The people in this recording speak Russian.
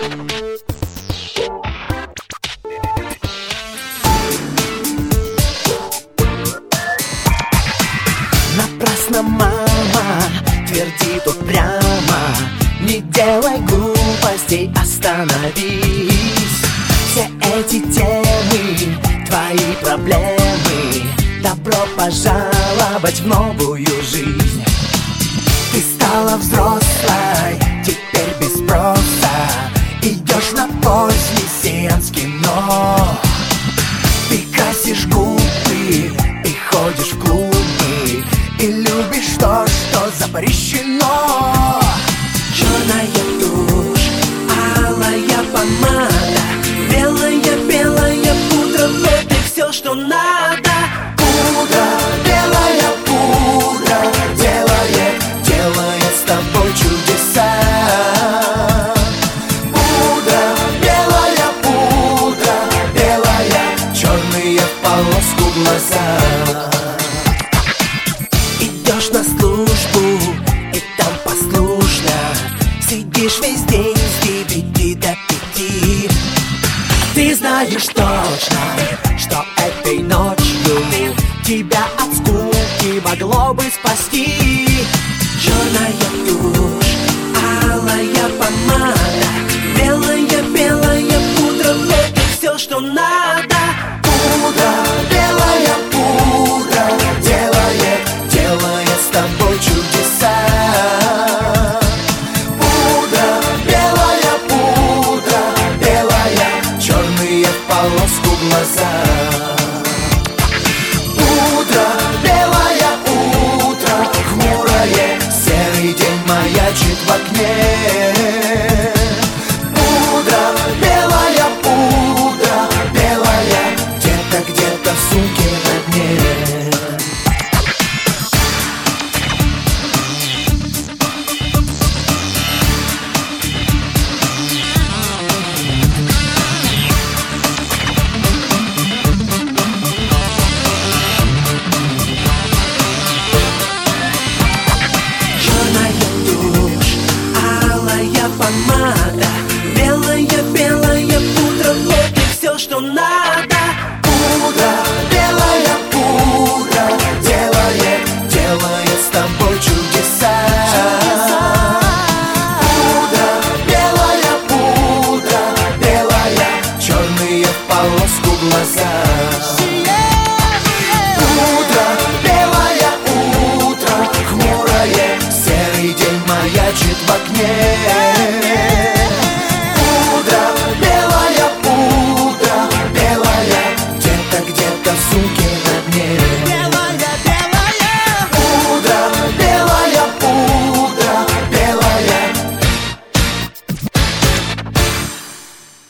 Напрасно мама твердит упрямо: не делай глупостей, остановись. Все эти темы, твои проблемы, добро пожаловать в новую жизнь. Ты стала взрослой, теперь без спроса идешь на поздний сеанс кино. Ты красишь губы и ходишь в клубы, и любишь то, что запрещено. Черная тушь, алая помада, белая пудра, вот и все, что надо. Пудра, белая пудра, делает с тобой чудеса. Пудра, белая, черные в полоску глаза. Идешь на службу, и там послушно сидишь весь день с 9 до 5. Ты знаешь точно, что этой ночью тебя от скуки могло бы спасти. Черная тушь, алая помада, белая пудра, вот и все, что надо. Пудра, белая пудра, делает с тобой чудеса. Пудра, белая, черные в полоску глаза. Утро, белое утро, хмурое, серый день маячит в окне. Пудра, белая, где-то в сумке на дне. Помада, белая пудра, вот и все, что надо.